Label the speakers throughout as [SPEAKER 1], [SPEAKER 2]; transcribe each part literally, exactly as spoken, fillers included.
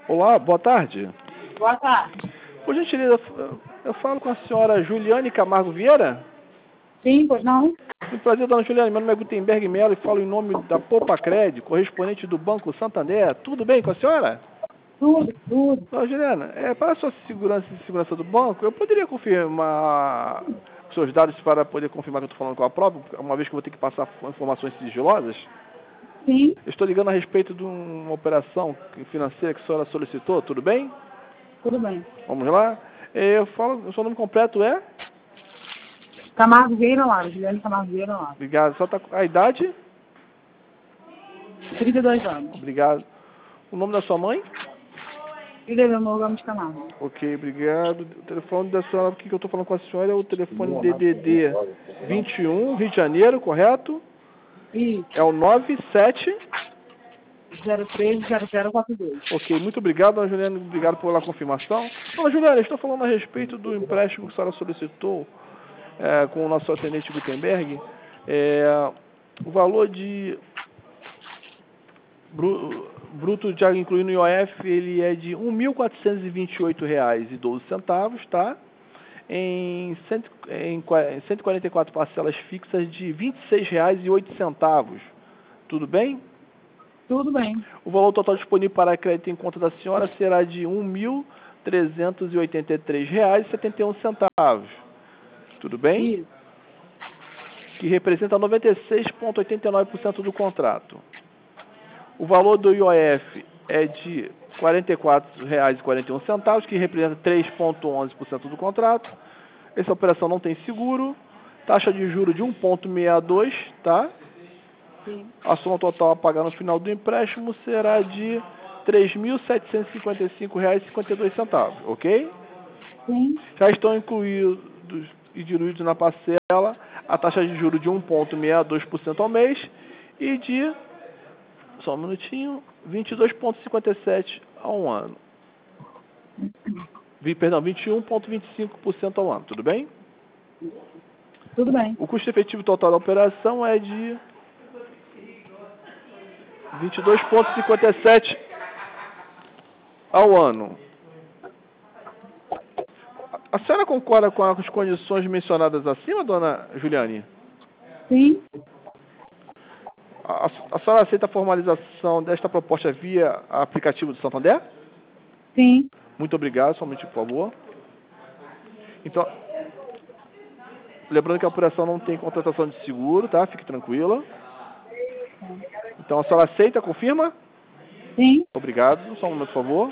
[SPEAKER 1] Olá, boa tarde.
[SPEAKER 2] Boa tarde.
[SPEAKER 1] Por gentileza, eu falo com a senhora Juliane Camargo Vieira?
[SPEAKER 2] Sim, pois não?
[SPEAKER 1] Muito prazer, dona Juliane. Meu nome é Gutenberg Melo e falo em nome da Popacred, correspondente do Banco Santander. Tudo bem com a senhora?
[SPEAKER 2] Tudo, tudo.
[SPEAKER 1] Dona Juliana, é, para a sua segurança e segurança do banco, eu poderia confirmar os seus dados para poder confirmar que eu estou falando com a própria, uma vez que eu vou ter que passar informações sigilosas?
[SPEAKER 2] Sim,
[SPEAKER 1] Eu estou ligando a respeito de uma operação financeira que a senhora solicitou, tudo bem?
[SPEAKER 2] tudo bem.
[SPEAKER 1] Vamos lá? Eu falo, o seu nome completo é?
[SPEAKER 2] Camargo Vieira lá, Juliane Camargo Vieira lá.
[SPEAKER 1] Obrigado. Só tá, a idade?
[SPEAKER 2] trinta e dois anos.
[SPEAKER 1] Obrigado. O nome da sua mãe?
[SPEAKER 2] Filha do meu Gomes Camargo.
[SPEAKER 1] Ok, obrigado. O telefone da senhora, o que eu estou falando com a senhora é o telefone D D D vinte e um, Rio de Janeiro, correto?
[SPEAKER 2] E
[SPEAKER 1] É o nove sete.
[SPEAKER 2] zero três zero zero quatro dois.
[SPEAKER 1] Ok, muito obrigado, dona Juliana. Obrigado pela confirmação. Dona Juliana, eu estou falando a respeito do empréstimo que a senhora solicitou é, com o nosso atendente Gutenberg. É, o valor de bru- bruto, já incluindo o I O F, ele é de um mil quatrocentos e vinte e oito reais e doze centavos, tá? Em, cento, em cento e quarenta e quatro parcelas fixas de vinte e seis reais e oito centavos. Tudo bem?
[SPEAKER 2] Tudo bem.
[SPEAKER 1] O valor total disponível para crédito em conta da senhora será de um mil trezentos e oitenta e três reais e setenta e um centavos. Tudo bem?
[SPEAKER 2] Isso.
[SPEAKER 1] Que representa noventa e seis vírgula oitenta e nove por cento do contrato. O valor do I O F é de quarenta e quatro reais e quarenta e um centavos, que representa três vírgula onze por cento do contrato. Essa operação não tem seguro. Taxa de juros de um vírgula sessenta e dois, tá?
[SPEAKER 2] Sim.
[SPEAKER 1] A soma total a pagar no final do empréstimo será de três mil setecentos e cinquenta e cinco reais e cinquenta e dois centavos, ok?
[SPEAKER 2] Sim.
[SPEAKER 1] Já estão incluídos e diluídos na parcela a taxa de juros de um vírgula sessenta e dois por cento ao mês e de, só um minutinho, vinte e dois vírgula cinquenta e sete por cento ao ano. Vi- Perdão, vinte e um vírgula vinte e cinco por cento ao ano, tudo bem?
[SPEAKER 2] Tudo bem.
[SPEAKER 1] O custo efetivo total da operação é de vinte e dois vírgula cinquenta e sete ao ano. A senhora concorda com as condições mencionadas acima, dona Juliane?
[SPEAKER 2] Sim.
[SPEAKER 1] A, a senhora aceita a formalização desta proposta via aplicativo do Santander?
[SPEAKER 2] Sim.
[SPEAKER 1] Muito obrigado, somente por favor. Então, lembrando que a operação não tem contratação de seguro, tá? Fique tranquila. Então, a senhora aceita, confirma?
[SPEAKER 2] Sim.
[SPEAKER 1] Obrigado, só um momento, por favor.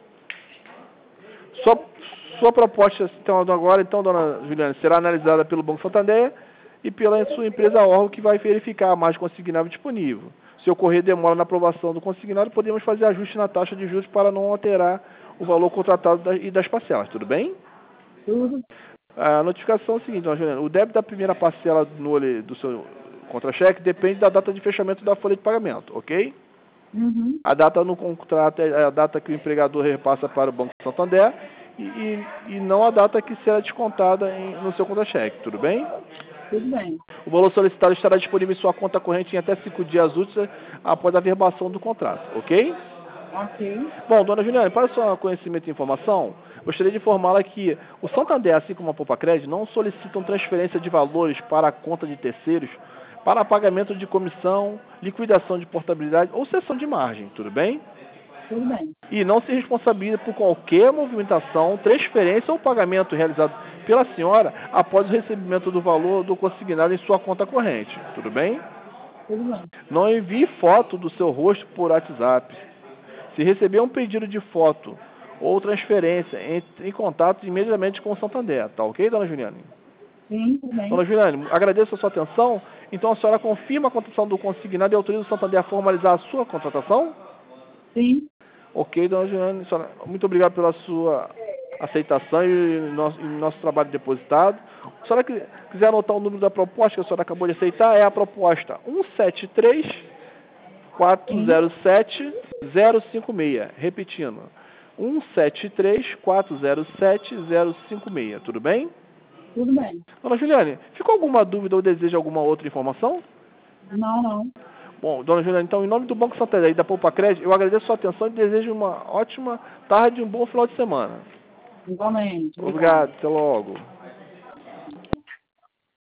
[SPEAKER 1] Sua, sua proposta, então, agora, então, dona Juliane, será analisada pelo Banco Santander e pela sua empresa órgão, que vai verificar a margem consignável disponível. Se ocorrer demora na aprovação do consignado, podemos fazer ajuste na taxa de juros para não alterar o valor contratado da, e das parcelas, tudo bem?
[SPEAKER 2] Tudo.
[SPEAKER 1] A notificação é o seguinte, dona Juliana, o débito da primeira parcela no, do seu contra-cheque depende da data de fechamento da folha de pagamento, ok?
[SPEAKER 2] Uhum.
[SPEAKER 1] A data no contrato é a data que o empregador repassa para o Banco Santander e, e, e não a data que será descontada em, no seu contra-cheque, tudo bem?
[SPEAKER 2] Tudo bem.
[SPEAKER 1] O valor solicitado estará disponível em sua conta corrente em até cinco dias úteis após a verbação do contrato, ok?
[SPEAKER 2] Ok.
[SPEAKER 1] Bom, dona Juliana, para o seu conhecimento e informação, gostaria de informá-la que o Santander, assim como a Popacred, não solicitam transferência de valores para a conta de terceiros para pagamento de comissão, liquidação de portabilidade ou cessão de margem, tudo bem?
[SPEAKER 2] Tudo bem.
[SPEAKER 1] E não se responsabiliza por qualquer movimentação, transferência ou pagamento realizado pela senhora após o recebimento do valor do consignado em sua conta corrente, tudo bem?
[SPEAKER 2] Tudo bem.
[SPEAKER 1] Não envie foto do seu rosto por WhatsApp. Se receber um pedido de foto ou transferência, entre em contato imediatamente com o Santander, tá ok, dona Juliane?
[SPEAKER 2] Sim, tudo bem.
[SPEAKER 1] Dona Juliane, agradeço a sua atenção. Então a senhora confirma a contratação do consignado e autoriza o Santander a formalizar a sua contratação?
[SPEAKER 2] Sim.
[SPEAKER 1] Ok, dona Juliane, senhora, muito obrigado pela sua aceitação e nosso, e nosso trabalho depositado. Se a senhora quiser anotar o número da proposta que a senhora acabou de aceitar, é a proposta um sete três, quatro zero sete, zero cinco seis. Repetindo, um sete três, quatro zero sete, zero cinco seis. Tudo bem?
[SPEAKER 2] Tudo bem.
[SPEAKER 1] Dona Juliane, ficou alguma dúvida ou deseja alguma outra informação?
[SPEAKER 2] Não, não.
[SPEAKER 1] Bom, dona Juliana, então, em nome do Banco Santander e da Poupa Crédito, eu agradeço a sua atenção e desejo uma ótima tarde e um bom final de semana.
[SPEAKER 2] Igualmente.
[SPEAKER 1] Obrigado, até logo.